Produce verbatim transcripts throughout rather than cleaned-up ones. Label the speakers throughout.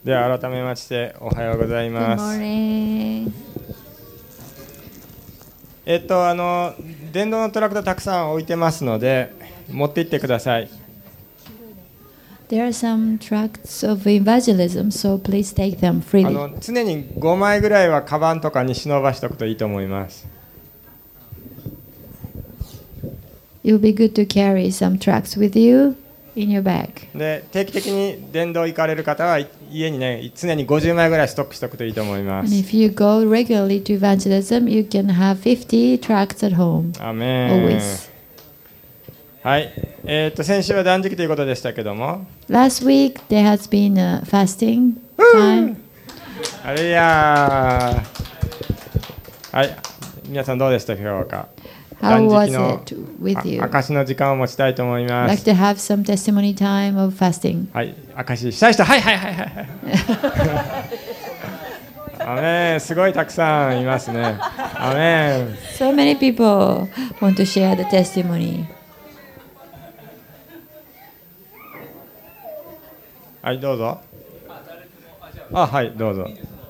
Speaker 1: では改めましておはようございます。えっとあの電動のトラクターたくさん置いてますので持って行ってください。
Speaker 2: There are some tracts of evangelism, so please take them
Speaker 1: あ
Speaker 2: freely.
Speaker 1: の常にごまいぐらいはカバンとかに忍ばしておくといいと思います。
Speaker 2: It will be good to carry some tracts with you in your bag.
Speaker 1: で定期的に電動行かれる方は家にね常にごじゅうまいぐらいストックしておくといいと思いま
Speaker 2: And
Speaker 1: す。
Speaker 2: if you go regularly to evangelism, you can have fifty tracts at home.
Speaker 1: アメン。
Speaker 2: Always.
Speaker 1: はい、えー、と先週は断食ということでしたけども、
Speaker 2: Last week there has been a fasting time.
Speaker 1: あれやー、はい、皆さんどうでしたでしょうか。
Speaker 2: How
Speaker 1: 断
Speaker 2: was
Speaker 1: 食の
Speaker 2: it with you?
Speaker 1: 証の時間を持ちたいと思いま
Speaker 2: Like
Speaker 1: す。
Speaker 2: to have some testimony time of fasting.
Speaker 1: はい、証したい人、はいはいはいはいはいアメン、すごいたくさんいますね。アメン。
Speaker 2: So many people want to share the testimony.
Speaker 1: はいどうぞ。あ、はいどうぞ。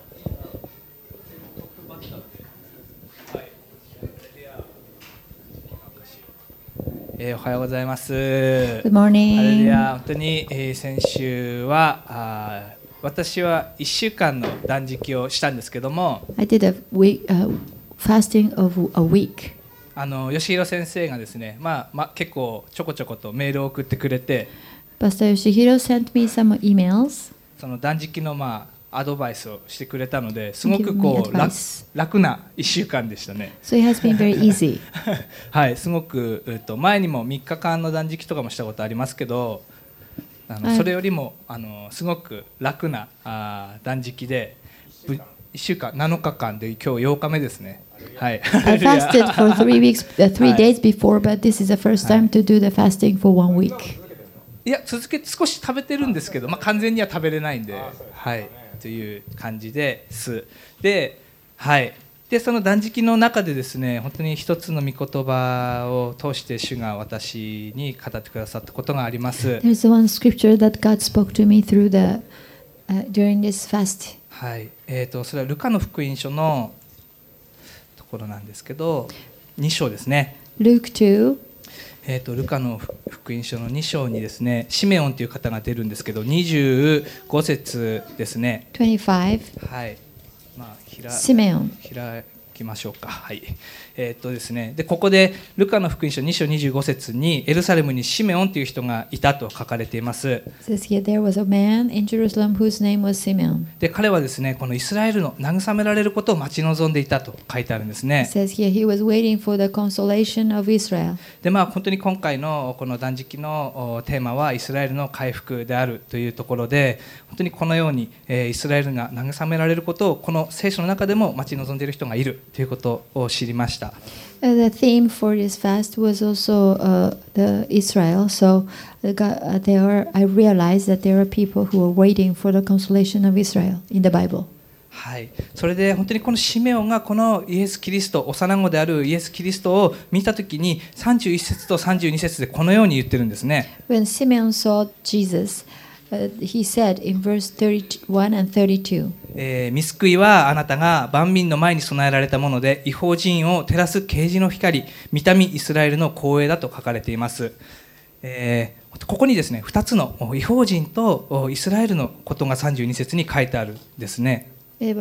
Speaker 3: えーおはようございます。
Speaker 2: Good
Speaker 3: ハレル
Speaker 2: morning.
Speaker 3: ヤ、本当に、えー先週はあー私はいっしゅうかんの断食をしたんですけども、
Speaker 2: I did a week uh, fasting of a week.
Speaker 3: あの吉弘先生がですね、まあまあ、結構ちょこちょことメールを送ってくれて、
Speaker 2: Pastor Yoshihiro sent me some emails.
Speaker 3: その断食の、まあ、アドバイスをしてくれたので、すごく
Speaker 2: Give me
Speaker 3: こう楽
Speaker 2: advice.
Speaker 3: 楽ないっしゅうかんでしたね。
Speaker 2: So it has been very easy.
Speaker 3: はい、すごく、えっと、前にもみっかかんの断食とかもしたことありますけど、あの
Speaker 2: はい
Speaker 3: それよりもあのすごく楽なあー断食で、ぶいっしゅうかんなのかかんで今日ようかめですね。はい。
Speaker 2: I fasted for three weeks, uh, three
Speaker 3: はい
Speaker 2: days before, but this is the first time to do the fasting for one week.
Speaker 3: いや続けて少し食べてるんですけど、まあ、完全には食べれないんで、はい、という感じです。で、はい。でその断食の中でですね、本当に一つの御言葉を通して主が私に語ってくださったことがあります。
Speaker 2: There's one scripture that God spoke to me through the uh, during this fast.
Speaker 3: はい、えー、とそれはルカの福音書のところなんですけど、に章ですね。
Speaker 2: Luke two,
Speaker 3: えー、とルカの福音書のに章にですね、シメオンという方が出るんですけど、にじゅうご節ですね。
Speaker 2: twenty-five.
Speaker 3: はい、まあ、ひら
Speaker 2: Simeon.
Speaker 3: 開きましょうか。はい。えーっとですね、でここでルカの福音書に章にじゅうご節にエルサレムにシメオンという人がいたと書かれています。
Speaker 2: It says here there was a man in Jerusalem whose name was Simeon.
Speaker 3: で彼はですね、このイスラエルの慰められることを待ち望んでいたと書いてあるんですね。
Speaker 2: It says here he was waiting for the consolation of Israel.
Speaker 3: でまあ、本当に今回のこの断食のおテーマはイスラエルの回復であるというところで、本当にこのように、えーイスラエルが慰められることをこの聖書の中でも待ち望んでいる人がいるということを知りました。
Speaker 2: Uh, the theme for this fast was also uh, the Israel. So uh, God, uh, there are, I realized that there are people who are waiting for the consolation of Israel in the Bible.
Speaker 3: はい、それで本当にこのシメオンがこのイエス・キリスト、幼子であるイエス・キリストを見たときにさんじゅういち節とさんじゅうに節でこのように言ってるんですね。
Speaker 2: When Simeon saw Jesus, uh, he said in verse thirty-one and thirty-two,
Speaker 3: えー、御救いはあなたが万民の前に備えられたもので、異邦人を照らす啓示の光、御民イスラエルの光栄だと書かれています。えー、ここにですね、ふたつの異邦人とイスラエルのことがさんじゅうに節に書いてあるんですね。
Speaker 2: it,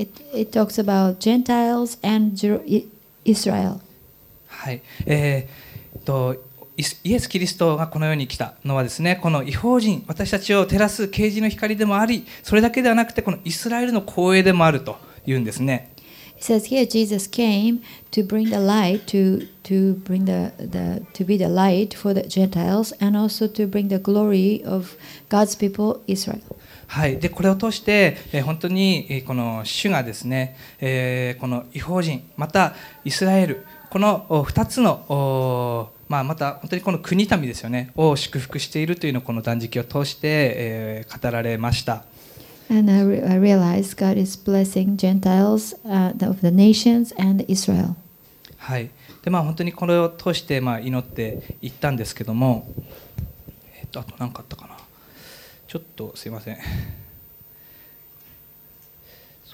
Speaker 2: it talks about Gentiles and Jer- Israel.
Speaker 3: はい、えー、とイエス・キリストがこの世に来たのはですね、この異邦人、私たちを照らす啓示の光でもあり、それだけではなくてこのイスラエルの光栄でもあるというんですね。
Speaker 2: It says here Jesus came to bring the light to to bring the, the to be the light for the Gentiles and also to bring the glory of God's people Israel.
Speaker 3: はい、でこれを通して、えー本当にえーこの主がですね、えーこの異邦人またイスラエル、このおふたつのおまあ、また本当にこの国民ですよねを祝福しているというのをこの断食を通して、えー語られました。
Speaker 2: And I, re- I realized God is blessing Gentiles uh, of the nations and Israel.
Speaker 3: はい、でまあ本当にこれを通してまあ祈っていったんですけども、えっとあと何かあったかな、ちょっとすいません。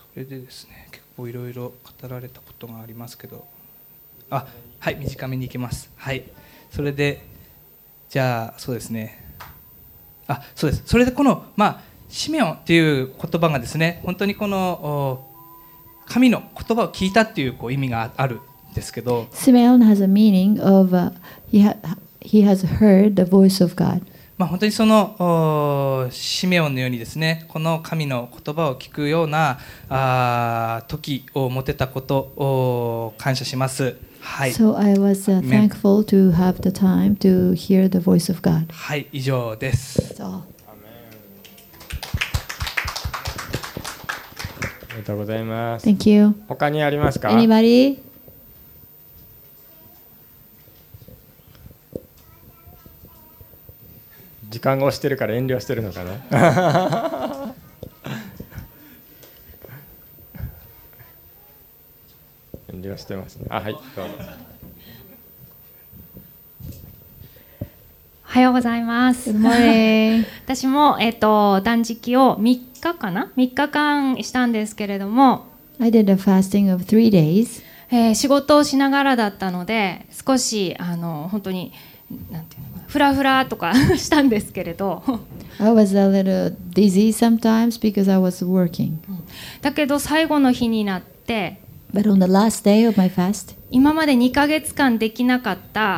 Speaker 3: れでですね、結構いろいろ語られたことがありますけど、あ、はい、短めにいきます。はい、それでじゃあそうですね、あ、そうです。それでこのまあシメオンっていう言葉がですね、本当にこの神の言葉を聞いたっていうこう意味があるんですけど、
Speaker 2: Simeon has a meaning of uh, he, ha- he has heard the voice of God.
Speaker 3: まあ、本当にそのシメオンのようにですね、この神の言葉を聞くようなあ時を持てたことを感謝します。はい。
Speaker 2: So I was uh, thankful to have the time to hear the voice of God.
Speaker 3: はい、以上です。
Speaker 2: That's all.
Speaker 1: ありがとうございます。
Speaker 2: Thank you.
Speaker 1: 他にありますか？
Speaker 2: Anybody?
Speaker 1: 時間が押してるから遠慮してるのかな。遠慮してますね。あ、はい、どうぞ。
Speaker 4: おはようございます。
Speaker 2: Good morning.
Speaker 4: 私も、えっと、断食をみっかかなみっかかんしたんですけれども、
Speaker 2: I did a fasting of three days.
Speaker 4: えー仕事をしながらだったので少しあの本当になんていうのかな、フラフラとかしたんですけれど
Speaker 2: I was a little dizzy sometimes because I was working.
Speaker 4: だけど最後の日になって
Speaker 2: But on the last day of my fast,
Speaker 4: 今までにかげつかんできなかった、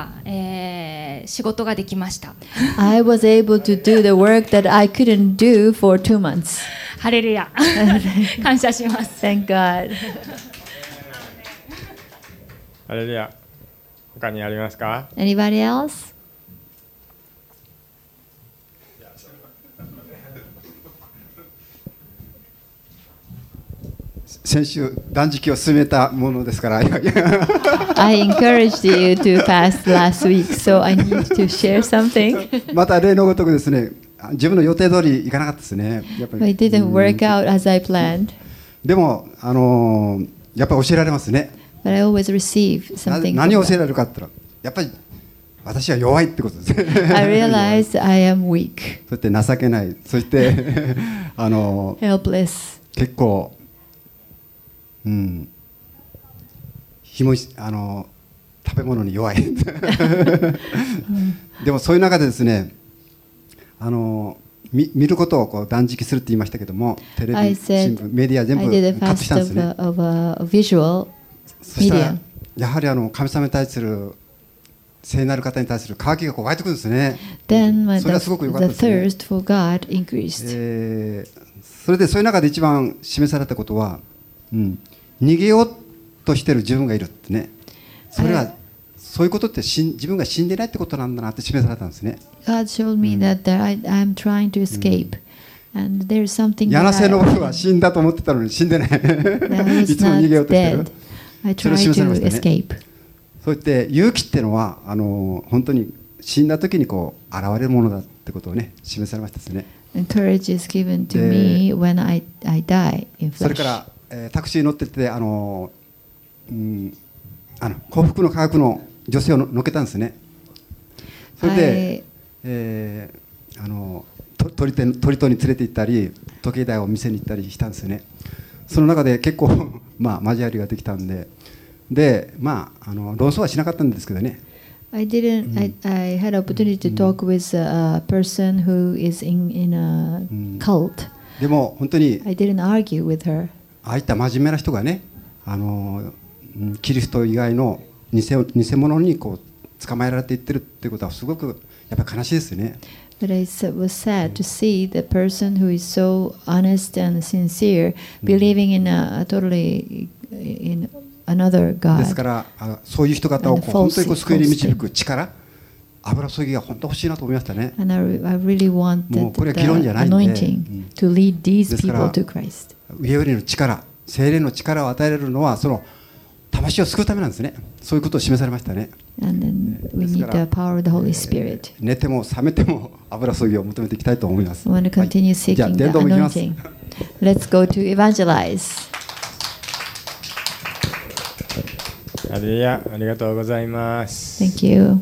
Speaker 4: えー仕事ができました。
Speaker 2: I was able to do the work that I couldn't do for two months.
Speaker 4: ハレルヤ感謝します。
Speaker 2: Thank God.
Speaker 1: あれでは他にありますか？
Speaker 2: Anybody else?
Speaker 5: 先週断食を進めたものですから。
Speaker 2: I encouraged you to fast last week, so I need to share something.
Speaker 5: また例のごとくですね、自分の予定通りいかなかったですね。やっぱり
Speaker 2: It didn't work out as I planned,
Speaker 5: でも、あのーやっぱり教えられますね。
Speaker 2: but I always receive
Speaker 5: な
Speaker 2: something
Speaker 5: 何
Speaker 2: from
Speaker 5: を教え
Speaker 2: God.
Speaker 5: られるかって言ったら、やっぱり私は弱いってことですね。
Speaker 2: I realized I am weak,
Speaker 5: そして情けない、そしてあのー
Speaker 2: helpless.
Speaker 5: 結構、うん、ひもあのー食べ物に弱い。でもそういう中でですね、あのー見見ることをこう断食するって言いましたけども、テレ
Speaker 2: I
Speaker 5: ビ、新
Speaker 2: said
Speaker 5: 聞、メディア全
Speaker 2: I
Speaker 5: 部
Speaker 2: did a
Speaker 5: カットしたんで
Speaker 2: fast
Speaker 5: す
Speaker 2: of
Speaker 5: ね。
Speaker 2: a, of a visual
Speaker 5: そしたら
Speaker 2: media.
Speaker 5: やはりあの神様に対する聖なる方に対する渇きがこう湧いてくるんですね。
Speaker 2: Then my,
Speaker 5: それは
Speaker 2: the,
Speaker 5: すごく良かった
Speaker 2: the
Speaker 5: ですね。
Speaker 2: thirst for God increased.
Speaker 5: えーそれでそういう中で一番示されたことは、うん、逃げようとしてる自分がいるってね。それは、
Speaker 2: はい、
Speaker 5: そういうことって死ん自分が死んでないってことなんだなって示されたんですね。
Speaker 2: God showed me that there I, I'm trying to escape, and there's something
Speaker 5: 柳
Speaker 2: that
Speaker 5: 瀬
Speaker 2: I,
Speaker 5: の僕は死んだと思ってたのに死んでない。
Speaker 2: that I
Speaker 5: い
Speaker 2: was
Speaker 5: つも逃げよう
Speaker 2: not
Speaker 5: としてる。
Speaker 2: dead. I
Speaker 5: それを
Speaker 2: tried
Speaker 5: 示されま
Speaker 2: to
Speaker 5: したね。
Speaker 2: escape.
Speaker 5: そうやって勇気っていうのはあの本当に死んだ時にこう現れるものだってことをね示されましたですね。
Speaker 2: And courage is given to
Speaker 5: で
Speaker 2: me when I, I die in
Speaker 5: それ
Speaker 2: flesh.
Speaker 5: から、えータクシーに乗っててあの、うん、あの幸福の科学の女性をの乗っけたんですね。それで、えーあのと鳥手鳥戸に連れて行ったり時計台を見せに行ったりしたんですよね。その中で結構まあ交わりができたんで、でまああの論争はしなかったんですけどね。
Speaker 2: I didn't. I, I had opportunity to talk with a, a person who is in in a cult.
Speaker 5: でも本当に
Speaker 2: I didn't argue with her.
Speaker 5: ああいった真面目な人がね、あのうんキリスト以外の偽偽物にこう捕まえられていってるっていうことはすごくやっぱり悲しいですよね。
Speaker 2: But it was sad to see the person who is so honest and sincere believing in a, a totally in another
Speaker 5: ですか
Speaker 2: God.
Speaker 5: らあそういう人方をこう
Speaker 2: And
Speaker 5: 本当にこう
Speaker 2: false-
Speaker 5: 救いに導く力、油注ぎが本当欲しいなと思いましたね。
Speaker 2: And I, re- I really
Speaker 5: も
Speaker 2: wanted
Speaker 5: うこれは
Speaker 2: the
Speaker 5: 議論じゃないんで、
Speaker 2: anointing
Speaker 5: うん
Speaker 2: to lead these
Speaker 5: ですから
Speaker 2: people to Christ.
Speaker 5: 上よりの力、聖霊の力を与えられるのはその魂を救うためなんですね。そういうことを示されましたね。
Speaker 2: And then we
Speaker 5: です
Speaker 2: need
Speaker 5: から
Speaker 2: the power of the Holy Spirit.
Speaker 5: 寝ても覚めても油注ぎを求めていきたいと思います。
Speaker 2: I want to
Speaker 5: はい
Speaker 2: continue
Speaker 5: じゃあ
Speaker 2: seeking the
Speaker 5: 伝道もいきます。
Speaker 2: anointing. Let's go to evangelize.
Speaker 1: ハレルヤ、ありがとうございます。
Speaker 2: Thank you.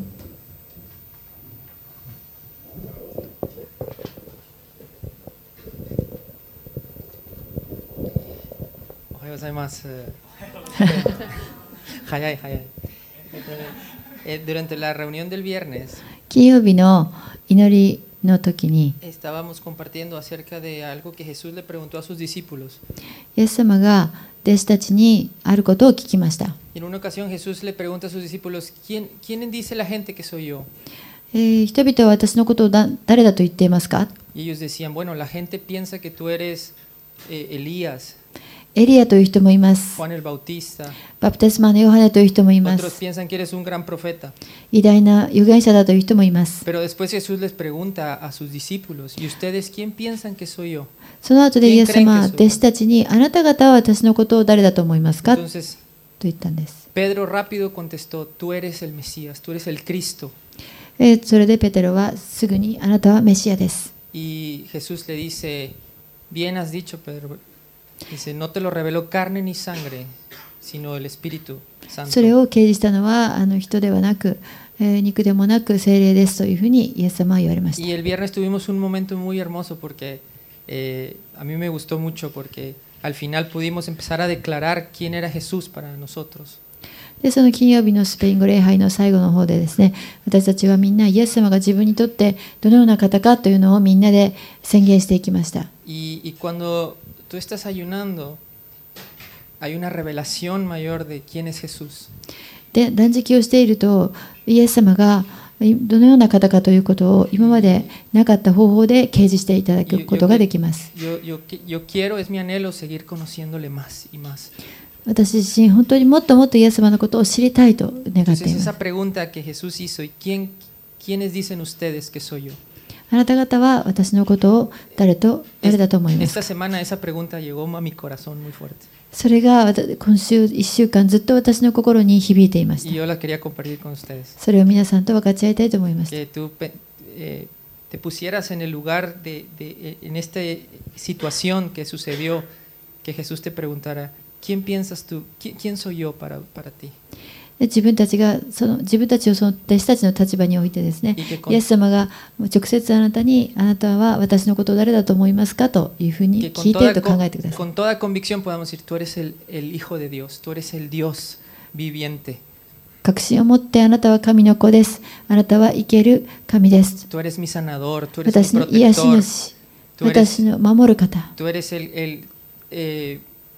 Speaker 1: え
Speaker 6: ようございます。早い早い。Eh, durante la reunión del viernes
Speaker 2: 金曜日の祈りの時に、
Speaker 6: estábamos compartiendo acerca de algo que Jesús le preguntó a sus discípulos.
Speaker 2: イエス様が弟子たちにあることを聞きました。
Speaker 6: En una ocasión Jesús le pregunta a sus discípulos, ¿quién, quién dice la gente que soy yo?
Speaker 2: えー人々は私のことをだ誰だと言っていますか？
Speaker 6: Y ellos decían, bueno, la gente piensa que tú eres eh, Elías,
Speaker 2: エリアという人もいます。
Speaker 6: Juan el Bautista.
Speaker 2: バプテスマのヨハネという人もいま
Speaker 6: Otros
Speaker 2: す。
Speaker 6: piensan que eres un gran profeta.
Speaker 2: 偉大な預言者だという人もいます。
Speaker 6: Pero después Jesús les pregunta a sus discípulos, ¿y ustedes quién piensan que soy yo?
Speaker 2: その後でイエス様は弟子たちに、あなた方は私のことを誰だと思いますかと
Speaker 6: Entonces
Speaker 2: 言ったんです。
Speaker 6: Pedro rápido contestó, tú eres el Mesías, tú eres el Cristo.
Speaker 2: えーそれでペテロはすぐに、あなたはメシアです。
Speaker 6: Y Jesús le dice, bien has dicho, Pedro. Dice, no te lo reveló carne ni sangre, sino el Espíritu
Speaker 2: それ
Speaker 6: Santo.
Speaker 2: を掲示したのはあの人ではなく、えー肉でもなく聖霊ですというふうにイエス様は言われました。
Speaker 6: Y el viernes tuvimos un momento muy hermoso porque eh, a mí me gustó mucho porque al final pudimos empezar a declarar quién era Jesús para nosotros.
Speaker 2: でその金曜日のスペイン語礼拝の最後の方でですね、私たちはみんなイエス様が自分にとってどのような方かというのをみんなで宣言していきました。
Speaker 6: Y, y cuando tú estás ayunando, hay una revelación mayor de quién es Jesús.
Speaker 2: で断食をしているとイエス様がどのような方かということを今までなかった方法で掲示していただくことができます。
Speaker 6: Yo, yo, yo quiero, es mi anhelo seguir conociéndole más y más.
Speaker 2: 私自身本当にもっともっとイエス様のことを知りたいと願ってい
Speaker 6: Entonces
Speaker 2: ます。
Speaker 6: esa pregunta que Jesús hizo, ¿y quién, quiénes dicen ustedes que soy yo?
Speaker 2: あなた方は私のことを誰と誰だと思います
Speaker 6: Esta
Speaker 2: か？
Speaker 6: semana esa pregunta llegó a mi corazón muy fuerte
Speaker 2: それがわた今週いっしゅうかんずっと私の心に響いていまし
Speaker 6: y
Speaker 2: た。
Speaker 6: yo la quería compartir con ustedes.
Speaker 2: それを皆さんと分かち合いたいと思いました。
Speaker 6: Que tú pe- eh, te pusieras en el lugar de, de en esta situación que sucedió, que Jesús te preguntara, ¿quién piensas tú? ¿Qui- ¿Quién soy yo para, para ti?
Speaker 2: で自分たちがその自分たちをその弟子たちの立場においてですね、イエス様が直接あなたに、あなたは私のことを誰だと思いますかというふうに
Speaker 6: Que
Speaker 2: 聞
Speaker 6: con
Speaker 2: いている
Speaker 6: toda,
Speaker 2: と考
Speaker 6: con,
Speaker 2: えてください。
Speaker 6: con toda convicción podamos decir, tú eres el, el Hijo de Dios, tú eres el Dios viviente,
Speaker 2: 確信を持ってあなたは神の子です。あなたは生ける神です。
Speaker 6: tú eres mi sanador, tú eres mi
Speaker 2: 私の癒し
Speaker 6: protector,
Speaker 2: 主、
Speaker 6: tú eres,
Speaker 2: 私の守る方。
Speaker 6: tú eres el, el eh,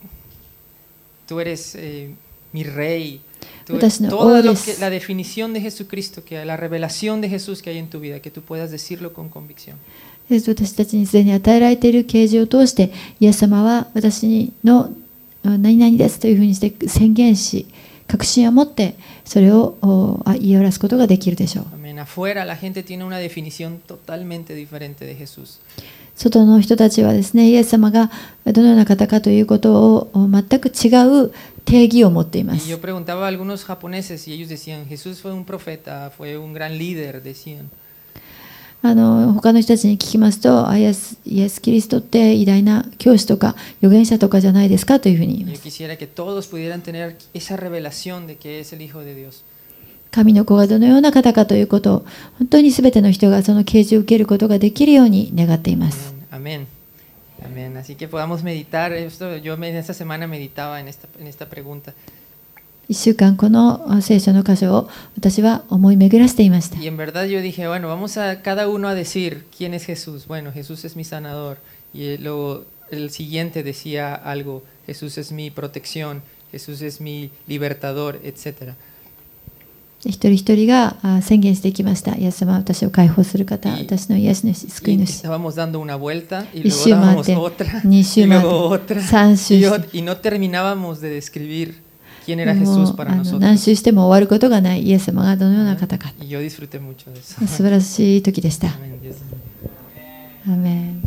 Speaker 6: tú eres eh, mi rey. Tú,
Speaker 2: 私の
Speaker 6: toda
Speaker 2: 王で
Speaker 6: lo
Speaker 2: す。
Speaker 6: que, la definición de Jesucristo, que la revelación de Jesús que hay en tu vida, que tú puedas decirlo con convicción.
Speaker 2: 私たちにすでに与えられている啓示を通して、イエス様は私の何々ですというふうにして宣言し、確信を持ってそれをおあ言い表すことができるでしょう。
Speaker 6: Amén. Afuera la gente tiene una definición totalmente diferente de Jesús.
Speaker 2: 外の人たちはですね、イエス様がどのような方かということを全く違う定義を持っていま
Speaker 6: Y
Speaker 2: す。
Speaker 6: yo preguntaba a algunos japoneses y ellos decían, Jesús fue un profeta, fue un gran líder, decían.
Speaker 2: あの他の人たちに聞きますと、あイエス、イエス・キリストって偉大な教師とか預言者とかじゃないですかというふうに言いま
Speaker 6: Yo
Speaker 2: す。
Speaker 6: quisiera que todos pudieran tener esa revelación de que es el Hijo de Dios.
Speaker 2: 神の子がどのような方かということを本当に全ての人がその啓示を受けることができるように願っています。
Speaker 6: Amén. Amén. Así que podamos meditar. Esto, yo en esta semana meditaba en esta, en esta pregunta.
Speaker 2: 一週間この聖書の箇所を私は思い巡らせていました。
Speaker 6: Y en verdad yo dije, bueno, vamos a cada uno a decir quién es Jesús. Bueno, Jesús es mi sanador. Y luego el siguiente decía algo, Jesús es mi protección, Jesús es mi libertador, etcétera.
Speaker 2: 一人一人があ宣言していきました。イエス様は私を解放する方、私の癒し主、救い
Speaker 6: Y
Speaker 2: 主。
Speaker 6: estábamos dando una vuelta y
Speaker 2: 一
Speaker 6: luego
Speaker 2: 周回っ
Speaker 6: dábamos
Speaker 2: て、
Speaker 6: otra
Speaker 2: 二周
Speaker 6: y
Speaker 2: 回っ
Speaker 6: luego
Speaker 2: て、
Speaker 6: otra
Speaker 2: 三周
Speaker 6: y,
Speaker 2: し
Speaker 6: o-
Speaker 2: て。
Speaker 6: y no terminábamos de describir quién era
Speaker 2: も
Speaker 6: Jesús
Speaker 2: う
Speaker 6: para
Speaker 2: あの
Speaker 6: nosotros.
Speaker 2: 何周しても終わることがないイエス様がどのような方か。
Speaker 6: Y yo disfruté mucho de eso.
Speaker 2: 素晴らしい時でした。
Speaker 6: Amén, Dios.
Speaker 2: アーメン。